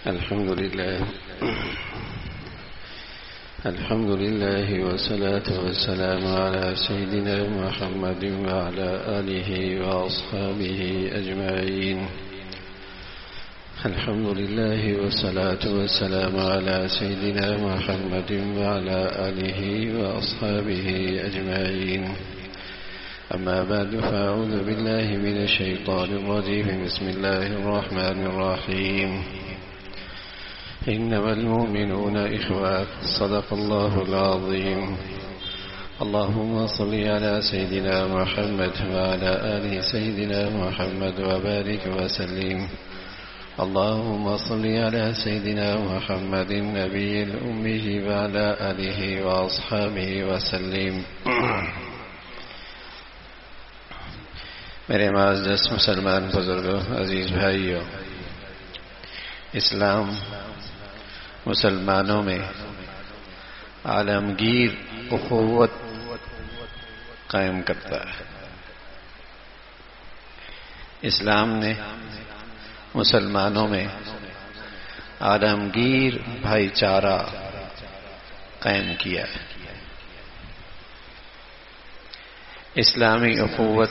الحمد لله والصلاة والسلام على سيدنا محمد وعلى آله وأصحابه أجمعين. الحمد لله والصلاة والسلام على سيدنا محمد وعلى آله وأصحابه أجمعين. أما بعد فأعوذ بالله من الشيطان الرجيم. بسم الله الرحمن الرحيم. إنما المؤمنون إخوة. صدق الله العظيم. اللهم صل على سيدنا محمد وعلى آل سيدنا محمد وبارك وسلم. اللهم صل على سيدنا محمد النبي الأمي وعلى آله وأصحابه وسلم. میرے معزز مسلمان بزرگوں، عزیز بھائیوں، اسلام مسلمانوں میں عالمگیر اخوت قائم کرتا ہے. اسلام نے مسلمانوں میں عالمگیر بھائی چارہ قائم کیا ہے. اسلامی اخوت،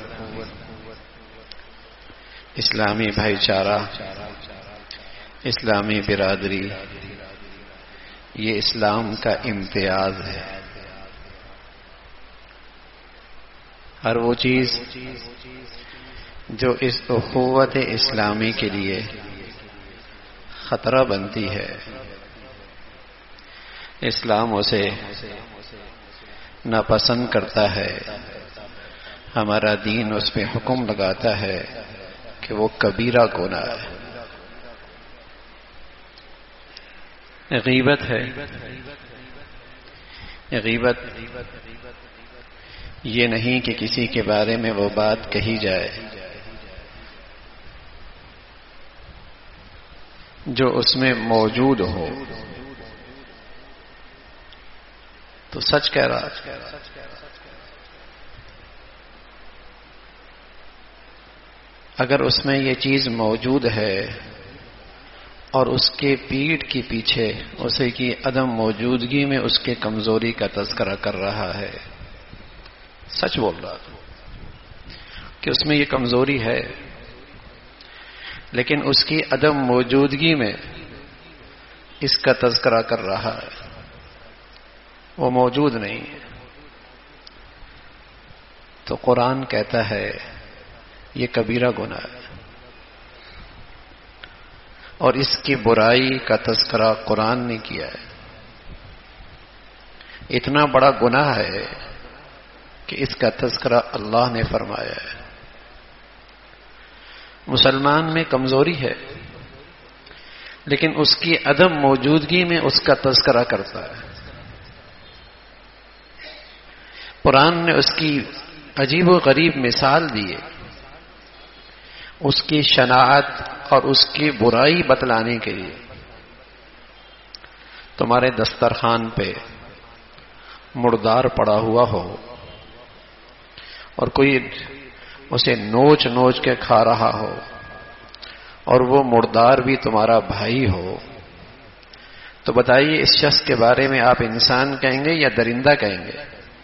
اسلامی بھائی چارہ، اسلامی برادری، یہ اسلام کا امتیاز ہے. ہر وہ چیز جو اس اخوت اسلامی کے لیے خطرہ بنتی ہے، اسلام اسے ناپسند کرتا ہے. ہمارا دین اس پہ حکم لگاتا ہے کہ وہ کبیرہ گناہ ہے. غیبت ہے. غیبت یہ نہیں کہ کسی کے بارے میں وہ بات کہی جائے جو اس میں موجود ہو تو سچ کہہ رہا. اگر اس میں یہ چیز موجود ہے اور اس کے پیٹھ کے پیچھے اسے کی عدم موجودگی میں اس کے کمزوری کا تذکرہ کر رہا ہے، سچ بول رہا کہ اس میں یہ کمزوری ہے، لیکن اس کی عدم موجودگی میں اس کا تذکرہ کر رہا ہے، وہ موجود نہیں ہے. تو قرآن کہتا ہے یہ کبیرہ گناہ ہے، اور اس کی برائی کا تذکرہ قرآن نے کیا ہے. اتنا بڑا گناہ ہے کہ اس کا تذکرہ اللہ نے فرمایا ہے. مسلمان میں کمزوری ہے، لیکن اس کی عدم موجودگی میں اس کا تذکرہ کرتا ہے. قرآن نے اس کی عجیب و غریب مثال دی ہے، اس کی شناعت اور اس کی برائی بتلانے کے لیے. تمہارے دسترخوان پہ مردار پڑا ہوا ہو اور کوئی اسے نوچ نوچ کے کھا رہا ہو، اور وہ مردار بھی تمہارا بھائی ہو، تو بتائیے اس شخص کے بارے میں آپ انسان کہیں گے یا درندہ کہیں گے؟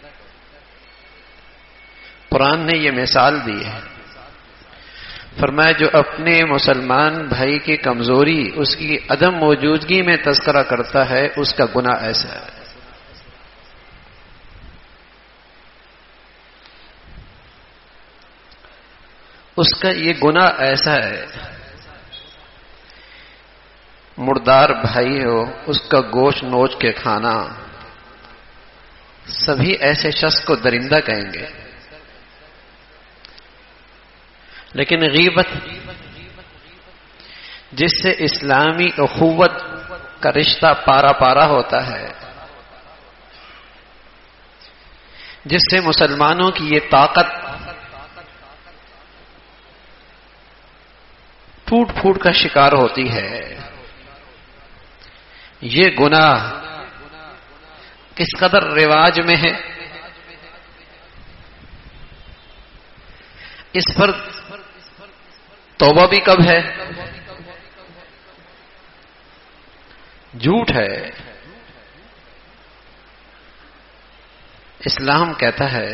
قرآن نے یہ مثال دی ہے. فرمایا جو اپنے مسلمان بھائی کی کمزوری اس کی عدم موجودگی میں تذکرہ کرتا ہے، اس کا گناہ ایسا ہے. اس کا یہ گناہ ایسا ہے، مردار بھائی ہو اس کا گوشت نوچ کے کھانا، سبھی ایسے شخص کو درندہ کہیں گے. لیکن غیبت جس سے اسلامی اخوت کا رشتہ پارا پارا ہوتا ہے، جس سے مسلمانوں کی یہ طاقت ٹوٹ پھوٹ کا شکار ہوتی ہے، یہ گناہ کس قدر رواج میں ہے، اس پر توبہ بھی کب ہے؟ جھوٹ ہے. اسلام کہتا ہے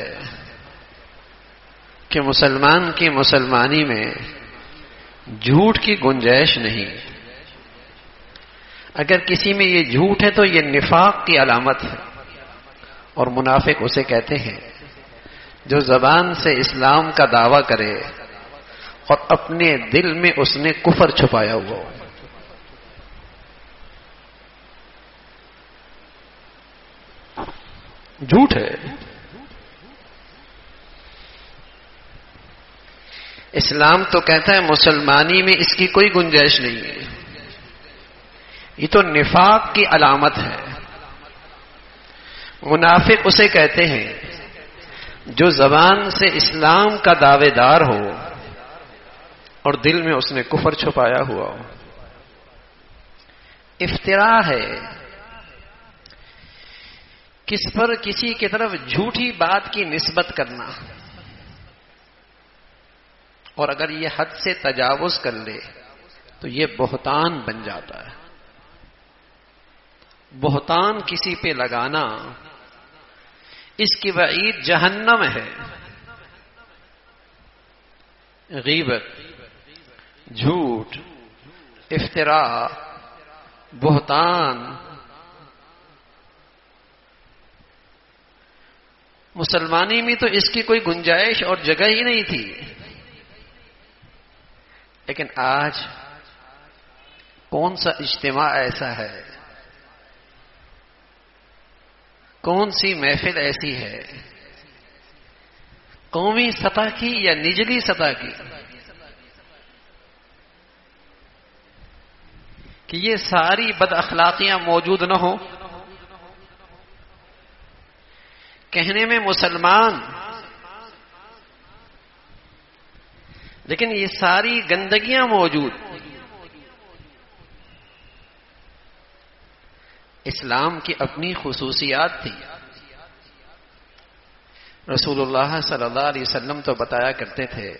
کہ مسلمان کی مسلمانی میں جھوٹ کی گنجائش نہیں. اگر کسی میں یہ جھوٹ ہے تو یہ نفاق کی علامت ہے. اور منافق اسے کہتے ہیں جو زبان سے اسلام کا دعویٰ کرے اور اپنے دل میں اس نے کفر چھپایا ہوا ہو. جھوٹ ہے. اسلام تو کہتا ہے مسلمانی میں اس کی کوئی گنجائش نہیں ہے. یہ تو نفاق کی علامت ہے. منافق اسے کہتے ہیں جو زبان سے اسلام کا دعوے دار ہو اور دل میں اس نے کفر چھپایا ہوا ہو. افتراء ہے کس پر کسی کی طرف جھوٹی بات کی نسبت کرنا. اور اگر یہ حد سے تجاوز کر لے تو یہ بہتان بن جاتا ہے. بہتان کسی پہ لگانا اس کی وعید جہنم ہے. غیبت، جھوٹ، افتراء، بہتان مسلمانی میں تو اس کی کوئی گنجائش اور جگہ ہی نہیں تھی. لیکن آج کون سا اجتماع ایسا ہے، کون سی محفل ایسی ہے قومی سطح کی یا نجلی سطح کی کہ یہ ساری بد اخلاقیاں موجود نہ ہوں. کہنے میں مسلمان لیکن یہ ساری گندگیاں موجود. اسلام کی اپنی خصوصیات تھی. رسول اللہ صلی اللہ علیہ وسلم تو بتایا کرتے تھے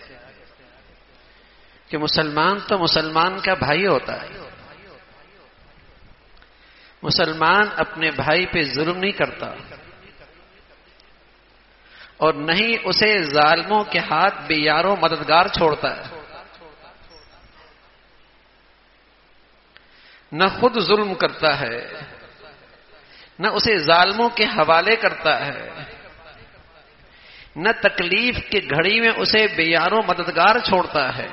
کہ مسلمان تو مسلمان کا بھائی ہوتا ہے. مسلمان اپنے بھائی پہ ظلم نہیں کرتا اور نہ ہی اسے ظالموں کے ہاتھ بے یارو مددگار چھوڑتا ہے. نہ خود ظلم کرتا ہے نہ اسے ظالموں کے حوالے کرتا ہے، نہ تکلیف کی گھڑی میں اسے بے یارو مددگار چھوڑتا ہے.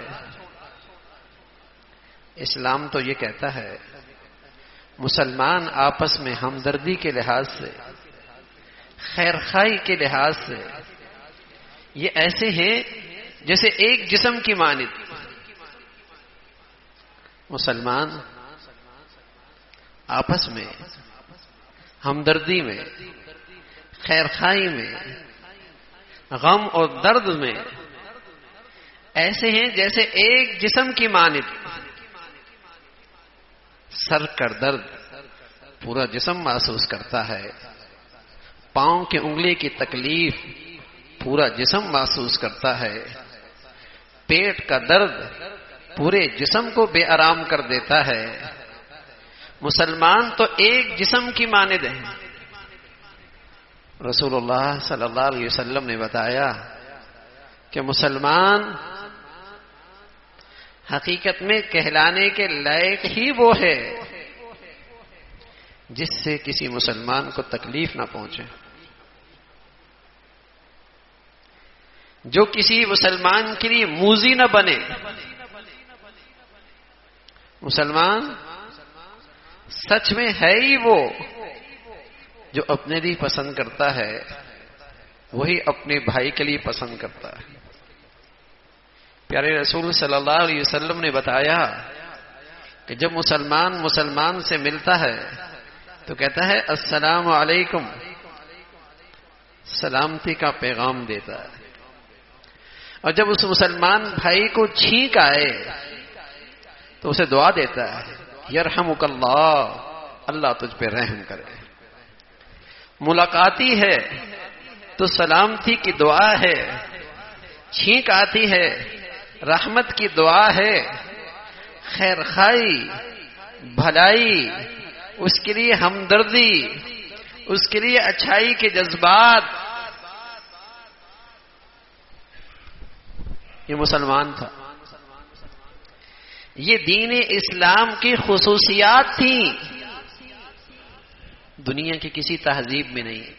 اسلام تو یہ کہتا ہے مسلمان آپس میں ہمدردی کے لحاظ سے، خیرخواہی کے لحاظ سے یہ ایسے ہیں جیسے ایک جسم کی مانند. مسلمان آپس میں ہمدردی میں، خیرخواہی میں، غم اور درد میں ایسے ہیں جیسے ایک جسم کی مانند. سر کا درد پورا جسم محسوس کرتا ہے، پاؤں کی انگلی کی تکلیف پورا جسم محسوس کرتا ہے، پیٹ کا درد پورے جسم کو بے آرام کر دیتا ہے. مسلمان تو ایک جسم کی مانند ہے. رسول اللہ صلی اللہ علیہ وسلم نے بتایا کہ مسلمان حقیقت میں کہلانے کے لائق ہی وہ ہے جس سے کسی مسلمان کو تکلیف نہ پہنچے، جو کسی مسلمان کے لیے موذی نہ بنے. مسلمان سچ میں ہے ہی وہ جو اپنے لیے پسند کرتا ہے وہی اپنے بھائی کے لیے پسند کرتا ہے. پیارے رسول صلی اللہ علیہ وسلم نے بتایا کہ جب مسلمان سے ملتا ہے تو کہتا ہے السلام علیکم، سلامتی کا پیغام دیتا ہے. اور جب اس مسلمان بھائی کو چھینک آئے تو اسے دعا دیتا ہے یرحمک اللہ، اللہ تجھ پہ رحم کرے. ملاقاتی ہے تو سلامتی کی دعا ہے، چھینک آتی ہے رحمت کی دعا ہے، خیر خائی، بھلائی، اس کے لیے ہمدردی، اس کے لیے اچھائی کے جذبات. یہ مسلمان تھا. یہ دین اسلام کی خصوصیات تھیں، دنیا کی کسی تہذیب میں نہیں.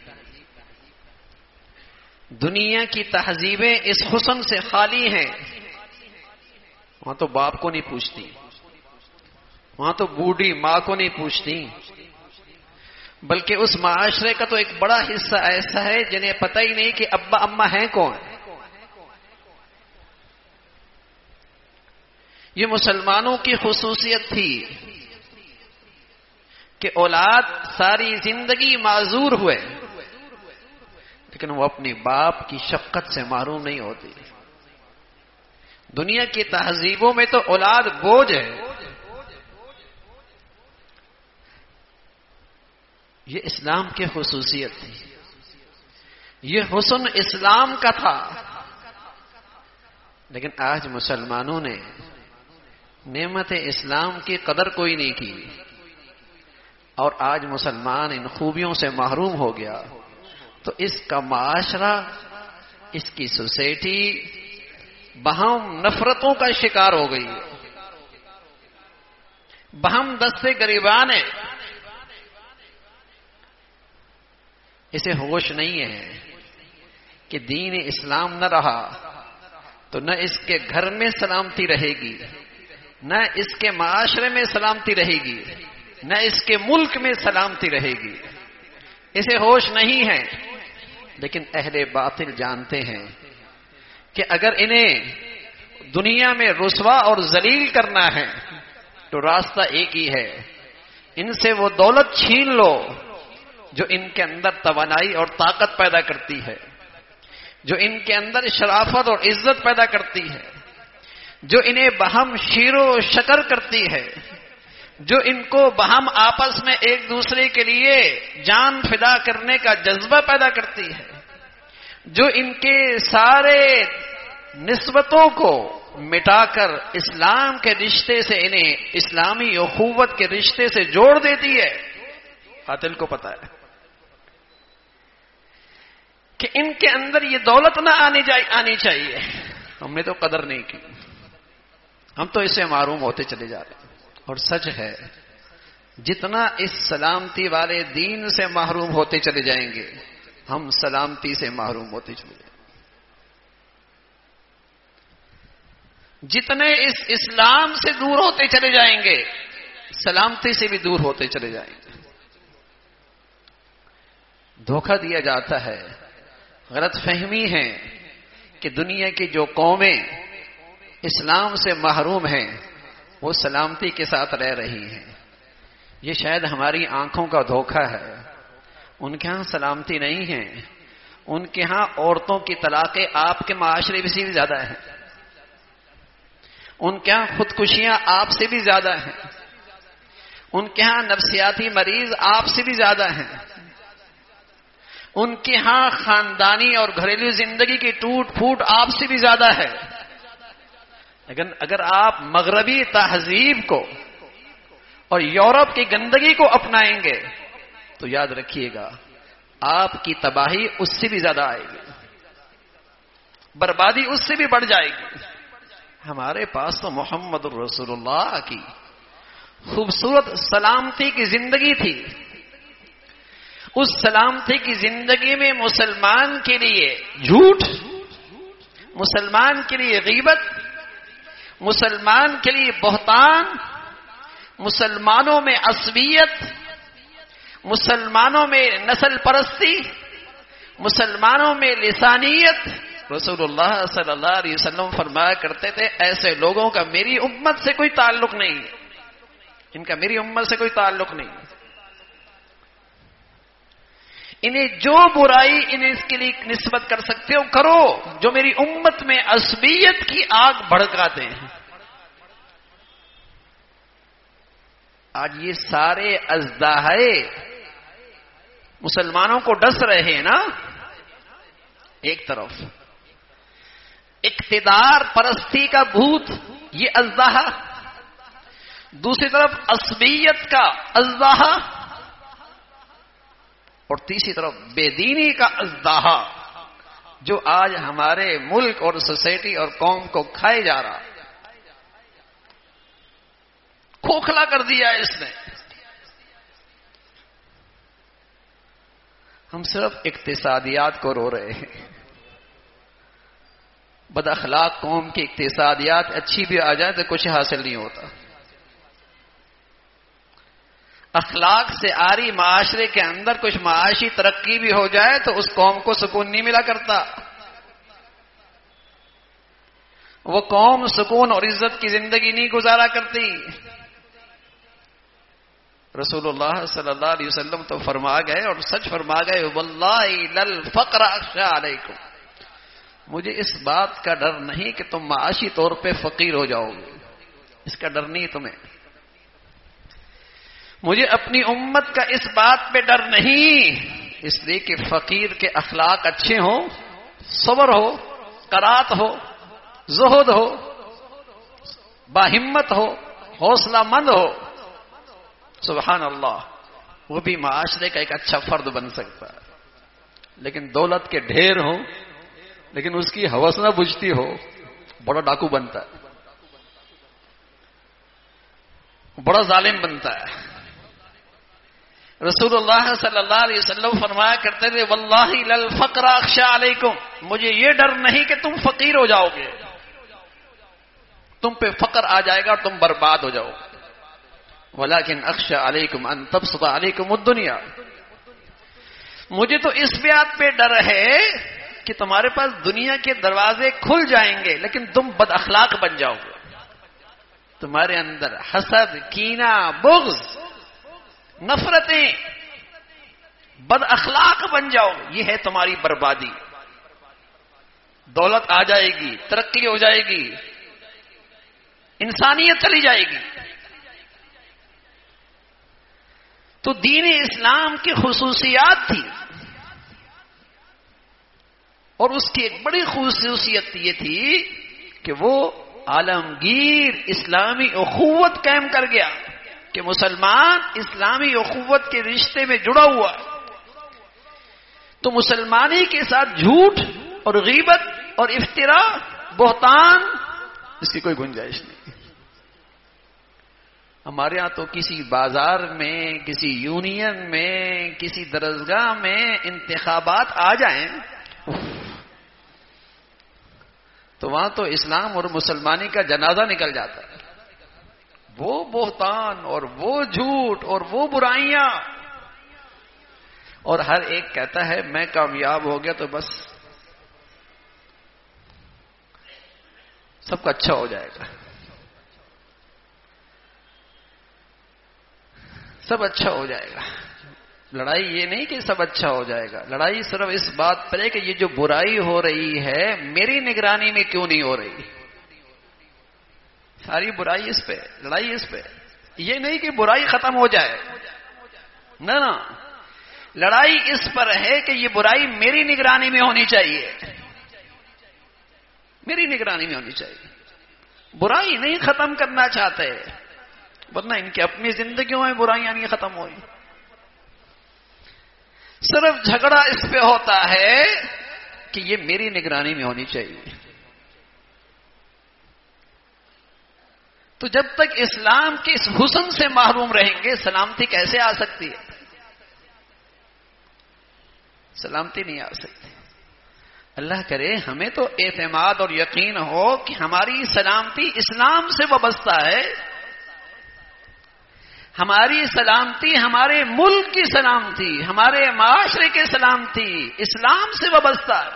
دنیا کی تہذیبیں اس حسن سے خالی ہیں. وہاں تو باپ کو نہیں پوچھتی، وہاں تو بوڑھی ماں کو نہیں پوچھتی، بلکہ اس معاشرے کا تو ایک بڑا حصہ ایسا ہے جنہیں پتہ ہی نہیں کہ ابا اماں ہیں کون. یہ مسلمانوں کی خصوصیت تھی کہ اولاد ساری زندگی معذور ہوئے لیکن وہ اپنے باپ کی شفقت سے محروم نہیں ہوتی. دنیا کی تہذیبوں میں تو اولاد بوجھ ہے. یہ اسلام کی خصوصیت تھی. یہ حسن اسلام کا تھا. لیکن آج مسلمانوں نے نعمت اسلام کی قدر کوئی نہیں کی اور آج مسلمان ان خوبیوں سے محروم ہو گیا. تو اس کا معاشرہ، اس کی سوسائٹی باہم نفرتوں کا شکار ہو گئی ہے. باہم دستے گریبان ہے. اسے ہوش نہیں ہے کہ دین اسلام نہ رہا تو نہ اس کے گھر میں سلامتی رہے گی، نہ اس کے معاشرے میں سلامتی رہے گی، نہ اس کے ملک میں سلامتی رہے گی. اسے ہوش نہیں ہے. لیکن اہل باطل جانتے ہیں کہ اگر انہیں دنیا میں رسوا اور ذلیل کرنا ہے تو راستہ ایک ہی ہے، ان سے وہ دولت چھین لو جو ان کے اندر توانائی اور طاقت پیدا کرتی ہے، جو ان کے اندر شرافت اور عزت پیدا کرتی ہے، جو انہیں باہم شیر و شکر کرتی ہے، جو ان کو باہم آپس میں ایک دوسرے کے لیے جان فدا کرنے کا جذبہ پیدا کرتی ہے، جو ان کے سارے نسبتوں کو مٹا کر اسلام کے رشتے سے انہیں اسلامی اخوت کے رشتے سے جوڑ دیتی ہے. قاتل کو پتا ہے کہ ان کے اندر یہ دولت نہ آنی چاہیے. ہم نے تو قدر نہیں کی، ہم تو اس سے محروم ہوتے چلے جا رہے ہیں. اور سچ ہے جتنا اس سلامتی والے دین سے محروم ہوتے چلے جائیں گے ہم سلامتی سے محروم ہوتے چلے جائیں گے. جتنے اس اسلام سے دور ہوتے چلے جائیں گے سلامتی سے بھی دور ہوتے چلے جائیں گے. دھوکہ دیا جاتا ہے، غلط فہمی ہے کہ دنیا کی جو قومیں اسلام سے محروم ہیں وہ سلامتی کے ساتھ رہ رہی ہیں. یہ شاید ہماری آنکھوں کا دھوکہ ہے. ان کے ہاں سلامتی نہیں ہے. ان کے ہاں عورتوں کی طلاقیں آپ کے معاشرے سے بھی زیادہ ہیں. ان کے ہاں خودکشیاں آپ سے بھی زیادہ ہیں. ان کے ہاں نفسیاتی مریض آپ سے بھی زیادہ ہیں. ان کے ہاں خاندانی اور گھریلو زندگی کی ٹوٹ پھوٹ آپ سے بھی زیادہ ہے. لیکن اگر آپ مغربی تہذیب کو اور یورپ کی گندگی کو اپنائیں گے تو یاد رکھیے گا آپ کی تباہی اس سے بھی زیادہ آئے گی، بربادی اس سے بھی بڑھ جائے گی. ہمارے پاس تو محمد رسول اللہ کی خوبصورت سلامتی کی زندگی تھی. اس سلامتی کی زندگی میں مسلمان کے لیے جھوٹ، مسلمان کے لیے غیبت، مسلمان کے لیے بہتان، مسلمانوں میں عصبیت، مسلمانوں میں نسل پرستی، مسلمانوں میں لسانیت. رسول اللہ صلی اللہ علیہ وسلم فرمایا کرتے تھے ایسے لوگوں کا میری امت سے کوئی تعلق نہیں، ان کا میری امت سے کوئی تعلق نہیں. انہیں جو برائی انہیں اس کے لیے نسبت کر سکتے ہو کرو جو میری امت میں عصبیت کی آگ بھڑکاتے ہیں. آج یہ سارے اژدہائے مسلمانوں کو ڈس رہے ہیں نا. ایک طرف اقتدار پرستی کا بھوت یہ اژدہا، دوسری طرف عصبیت کا ازدہا، اور تیسری طرف بے دینی کا ازدہا جو آج ہمارے ملک اور سوسائٹی اور قوم کو کھائے جا رہا، کھوکھلا کر دیا ہے اس نے۔ ہم صرف اقتصادیات کو رو رہے ہیں، بد اخلاق قوم کی اقتصادیات اچھی بھی آ جائے تو کچھ حاصل نہیں ہوتا۔ اخلاق سے آری معاشرے کے اندر کچھ معاشی ترقی بھی ہو جائے تو اس قوم کو سکون نہیں ملا کرتا، وہ قوم سکون اور عزت کی زندگی نہیں گزارا کرتی۔ رسول اللہ صلی اللہ علیہ وسلم تو فرما گئے اور سچ فرما گئے، واللہ للفقر اخشى علیکم، مجھے اس بات کا ڈر نہیں کہ تم معاشی طور پہ فقیر ہو جاؤ گے، اس کا ڈر نہیں تمہیں، مجھے اپنی امت کا اس بات پہ ڈر نہیں، اس لیے کہ فقیر کے اخلاق اچھے ہوں، صبر ہو، قناعت ہو، زہد ہو، باہمت ہو، حوصلہ مند ہو، سبحان اللہ، وہ بھی معاشرے کا ایک اچھا فرد بن سکتا ہے۔ لیکن دولت کے ڈھیر ہوں لیکن اس کی ہوس نہ بجھتی ہو، بڑا ڈاکو بنتا ہے، بڑا ظالم بنتا ہے۔ رسول اللہ صلی اللہ علیہ وسلم فرمایا کرتے تھے، واللہ للفقر اخشى علیکم، مجھے یہ ڈر نہیں کہ تم فقیر ہو جاؤ گے، تم پہ فقر آ جائے گا اور تم برباد ہو جاؤ گے، ولیکن اخشى علیکم ان تبسط علیکم الدنیا، مجھے تو اس بات پہ ڈر ہے کہ تمہارے پاس دنیا کے دروازے کھل جائیں گے لیکن تم بد اخلاق بن جاؤ گے، تمہارے اندر حسد، کینہ، بغض، نفرتیں، بد اخلاق بن جاؤ، یہ ہے تمہاری بربادی۔ دولت آ جائے گی، ترقی ہو جائے گی، انسانیت چلی جائے گی، تو دین اسلام کی خصوصیات تھی، اور اس کی ایک بڑی خصوصیت یہ تھی کہ وہ عالمگیر اسلامی اخوت قائم کر گیا کہ مسلمان اسلامی اخوت کے رشتے میں جڑا ہوا، تو مسلمانی کے ساتھ جھوٹ اور غیبت اور افتراء، بہتان، اس کی کوئی گنجائش نہیں۔ ہمارے ہاں تو کسی بازار میں، کسی یونین میں، کسی درسگاہ میں انتخابات آ جائیں تو وہاں تو اسلام اور مسلمانی کا جنازہ نکل جاتا ہے، وہ بہتان اور وہ جھوٹ اور وہ برائیاں، اور ہر ایک کہتا ہے میں کامیاب ہو گیا تو بس سب کا اچھا ہو جائے گا، سب اچھا ہو جائے گا۔ لڑائی یہ نہیں کہ سب اچھا ہو جائے گا، لڑائی صرف اس بات پر ہے کہ یہ جو برائی ہو رہی ہے میری نگرانی میں کیوں نہیں ہو رہی، ساری برائی اس پہ، لڑائی اس پہ، یہ نہیں کہ برائی ختم ہو جائے، نہ نہ، لڑائی اس پر ہے کہ یہ برائی میری نگرانی میں ہونی چاہیے، میری نگرانی میں ہونی چاہیے، برائی نہیں ختم کرنا چاہتے، ورنہ ان کی اپنی زندگیوں میں برائیاں نہیں ختم ہوئی، صرف جھگڑا اس پہ ہوتا ہے کہ یہ میری نگرانی میں ہونی چاہیے۔ تو جب تک اسلام کے اس حسن سے محروم رہیں گے سلامتی کیسے آ سکتی ہے؟ سلامتی نہیں آ سکتی۔ اللہ کرے ہمیں تو اعتماد اور یقین ہو کہ ہماری سلامتی اسلام سے وابستہ ہے، ہماری سلامتی ہمارے ملک کی سلامتی، ہمارے معاشرے کی سلامتی اسلام سے وابستہ ہے۔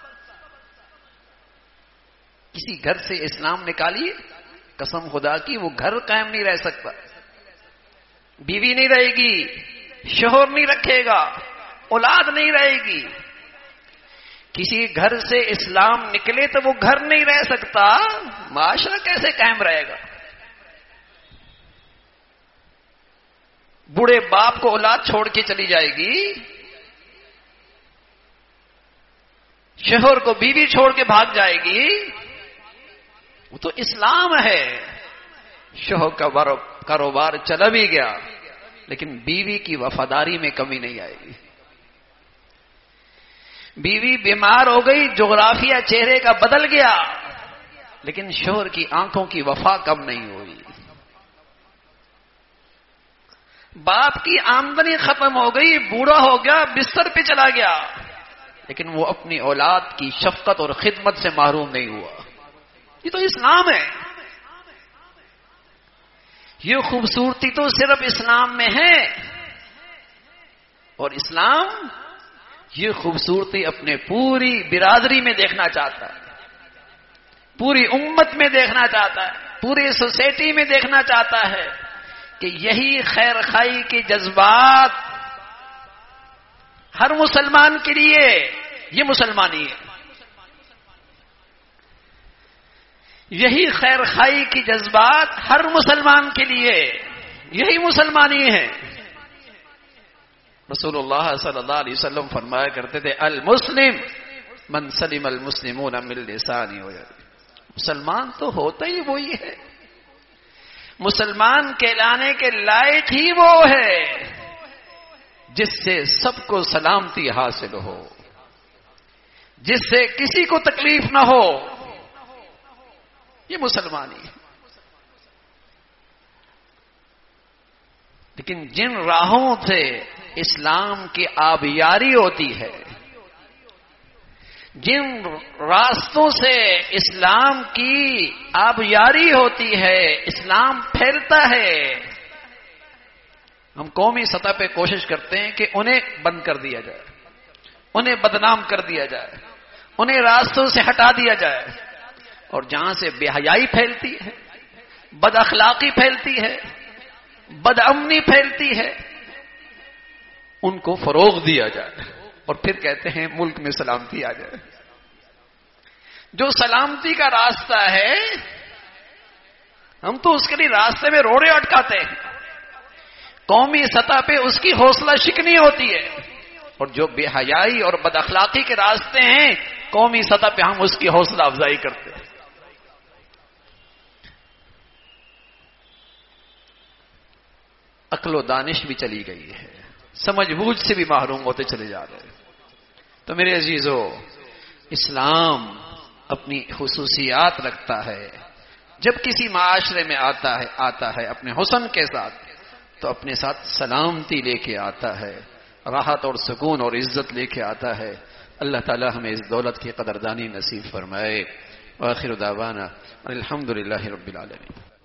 کسی گھر سے اسلام نکالیے، قسم خدا کی وہ گھر قائم نہیں رہ سکتا، بیوی نہیں رہے گی، شوہر نہیں رکھے گا، اولاد نہیں رہے گی۔ کسی گھر سے اسلام نکلے تو وہ گھر نہیں رہ سکتا، معاشرہ کیسے قائم رہے گا؟ بوڑھے باپ کو اولاد چھوڑ کے چلی جائے گی، شوہر کو بیوی چھوڑ کے بھاگ جائے گی، وہ تو اسلام ہے۔ شوہر کا کاروبار چلا بھی گیا لیکن بیوی کی وفاداری میں کمی نہیں آئے گی. بیوی بیمار ہو گئی، جغرافیہ چہرے کا بدل گیا، لیکن شوہر کی آنکھوں کی وفا کم نہیں ہوئی. باپ کی آمدنی ختم ہو گئی، بوڑھا ہو گیا، بستر پہ چلا گیا، لیکن وہ اپنی اولاد کی شفقت اور خدمت سے محروم نہیں ہوا. یہ تو اسلام ہے. یہ خوبصورتی تو صرف اسلام میں ہے، اور اسلام یہ خوبصورتی اپنے پوری برادری میں دیکھنا چاہتا ہے، پوری امت میں دیکھنا چاہتا ہے، پوری سوسائٹی میں دیکھنا چاہتا ہے کہ یہی خیر خائی کے جذبات ہر مسلمان کے لیے یہ مسلمانی ہے. یہی خیر خائی کی جذبات ہر مسلمان کے لیے یہی مسلمانی ہے. رسول اللہ صلی اللہ علیہ وسلم فرمایا کرتے تھے المسلم من سلم المسلمون من لسانه ويده. مسلمان تو ہوتا ہی وہی ہے، مسلمان کہلانے کے لائق ہی وہ ہے جس سے سب کو سلامتی حاصل ہو، جس سے کسی کو تکلیف نہ ہو. یہ مسلمانی ہے. لیکن جن راہوں سے اسلام کی آبیاری ہوتی ہے، جن راستوں سے اسلام کی آبیاری ہوتی ہے، اسلام پھیلتا ہے، ہم قومی سطح پہ کوشش کرتے ہیں کہ انہیں بند کر دیا جائے، انہیں بدنام کر دیا جائے، انہیں راستوں سے ہٹا دیا جائے. اور جہاں سے بے حیائی پھیلتی ہے، بد اخلاقی پھیلتی ہے، بد امنی پھیلتی ہے، ان کو فروغ دیا جائے. اور پھر کہتے ہیں ملک میں سلامتی آ جائے. جو سلامتی کا راستہ ہے ہم تو اس کے لیے راستے میں روڑے اٹکاتے ہیں، قومی سطح پہ اس کی حوصلہ شکنی ہوتی ہے. اور جو بے حیائی اور بد اخلاقی کے راستے ہیں قومی سطح پہ ہم اس کی حوصلہ افزائی کرتے ہیں. عقل و دانش بھی چلی گئی ہے، سمجھ بوجھ سے بھی محروم ہوتے چلے جا رہے ہیں. تو میرے عزیزو، اسلام اپنی خصوصیات رکھتا ہے. جب کسی معاشرے میں آتا ہے اپنے حسن کے ساتھ تو اپنے ساتھ سلامتی لے کے آتا ہے، راحت اور سکون اور عزت لے کے آتا ہے. اللہ تعالی ہمیں اس دولت کی قدردانی نصیب فرمائے. وآخر دعوانا الحمدللہ رب العالمین.